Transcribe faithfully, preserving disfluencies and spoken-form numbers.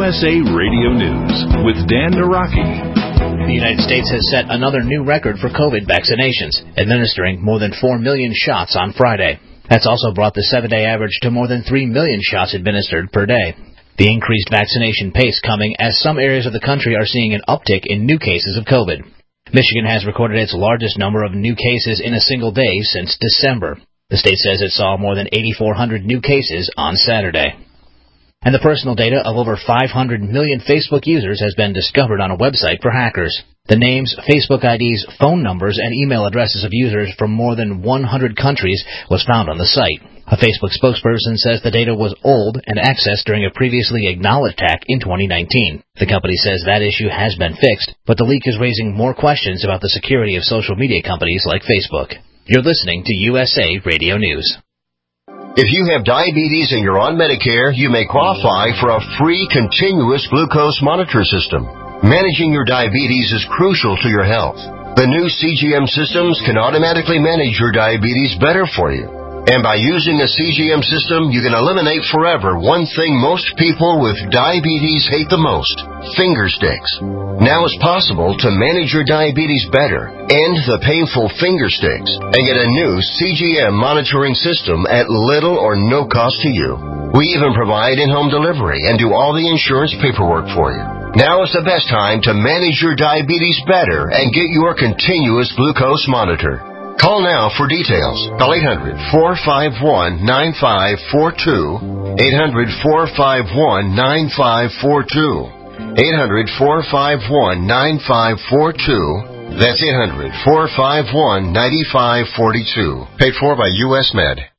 S A Radio News with Dan Naraki. The United States has set another new record for COVID vaccinations, administering more than four million shots on Friday. That's also brought the seven-day average to more than three million shots administered per day. The increased vaccination pace coming as some areas of the country are seeing an uptick in new cases of COVID. Michigan has recorded its largest number of new cases in a single day since December. The state says it saw more than eighty-four hundred new cases on Saturday. And the personal data of over five hundred million Facebook users has been discovered on a website for hackers. The names, Facebook I Ds, phone numbers, and email addresses of users from more than one hundred countries was found on the site. A Facebook spokesperson says the data was old and accessed during a previously acknowledged hack in twenty nineteen. The company says that issue has been fixed, but the leak is raising more questions about the security of social media companies like Facebook. You're listening to U S A Radio News. If you have diabetes and you're on Medicare, you may qualify for a free continuous glucose monitor system. Managing your diabetes is crucial to your health. The new C G M systems can automatically manage your diabetes better for you. And by using a C G M system, you can eliminate forever one thing most people with diabetes hate the most, finger sticks. Now it's possible to manage your diabetes better, end the painful finger sticks, and get a new C G M monitoring system at little or no cost to you. We even provide in-home delivery and do all the insurance paperwork for you. Now is the best time to manage your diabetes better and get your continuous glucose monitor. Call now for details. Call eight hundred, four five one, nine five four two, eight hundred, four five one, nine five four two, eight hundred, four five one, nine five four two. That's eight hundred, four five one, nine five four two. Paid for by U S Med.